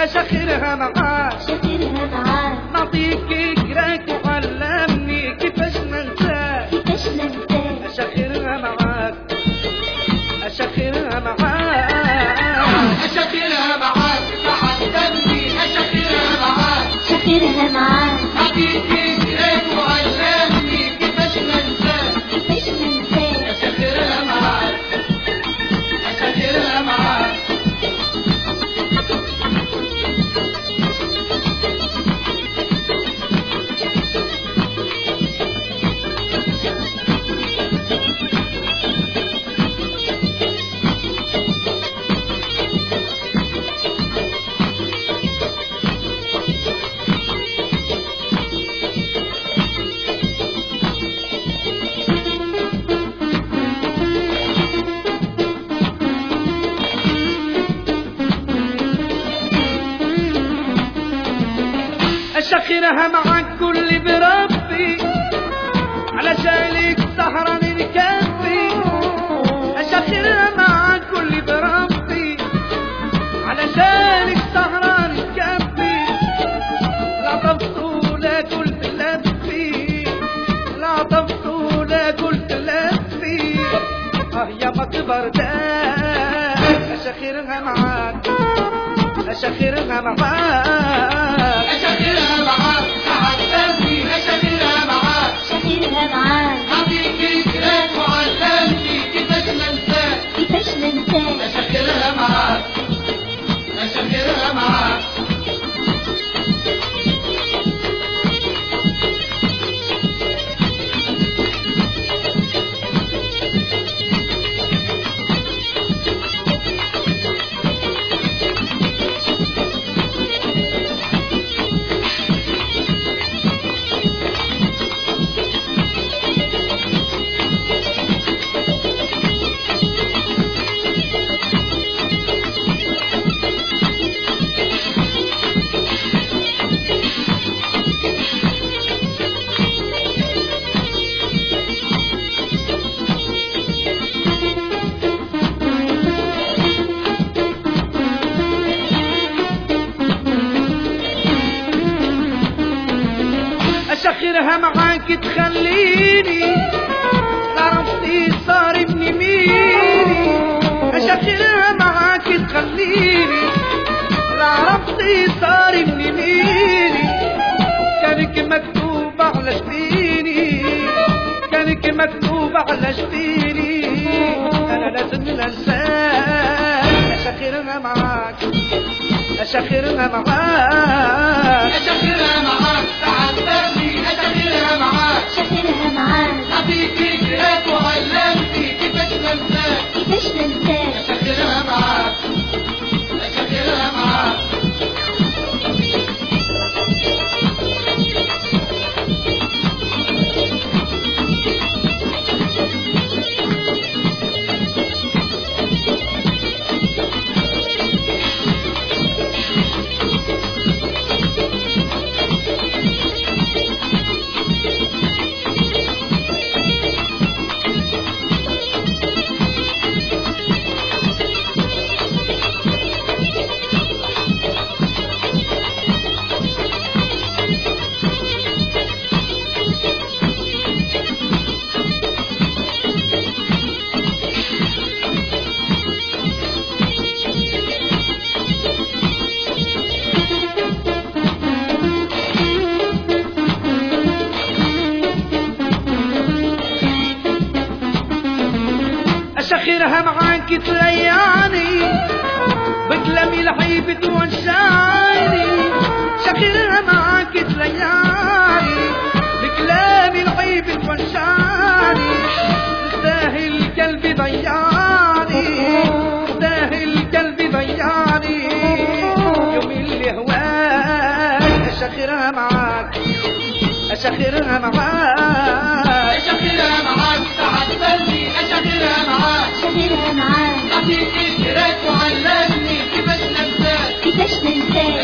أشخرها معاك شخرها معاك نعطيك كراك وعلمني كيفاش ننساك كيفاش ننساك أشخرها معاك أشخرها معاك أشخرها معاك تعلمني أشخرها معاك شخرها معاك نعطيك كراك وعلمني كيفاش ننساك كيفاش ننساك أشخرها معاك أشخرها معاك أشخرها معاك كل بربي علشانك سهران نكفي أشخرها معاك كل بربي علشانك سهران نكفي لا طفت ولا قلت لفي لا طفت ولا قلت لفي يا مكبر داك أشخرها معاك أشخرها معاك أشخرها معاك تعلمني أشخرها معاك شخرها معاك نعطيك كراك وعلمني كيفاش ننساك كيفاش ننساك أشخرها معاك أشخرها معاك أشخرها معاك تخليني عرفتي صار ابن ميني أشخرها معاك تخليني عرفتي صار ابن ميني كانك مكتوب على جبيني كانك مكتوب على جبيني أنا لازم ننساك أشخرها معاك أشخرها معاك أشخرها معاك تعلمني أشخرها معاك شخرها معاك نعطيك كراك وعلمني كيفاش ننساك كيفاش ننساك أشخرها معاك أشخرها معاك أشخرها معاك ترياني بكلامي لحيب توجعني شخرها معاك ترياني بكلامي لحيب توجعني تستاهل قلبي ضيعني تستاهل قلبي ضيعني يوم اللي هواك أشخرها معاك أشخرها معاك أشخرها معاك تعلمني أشخرها معاك شخرها معاك نعطيك كراك وعلمني كيفاش ننساك كيفاش ننساك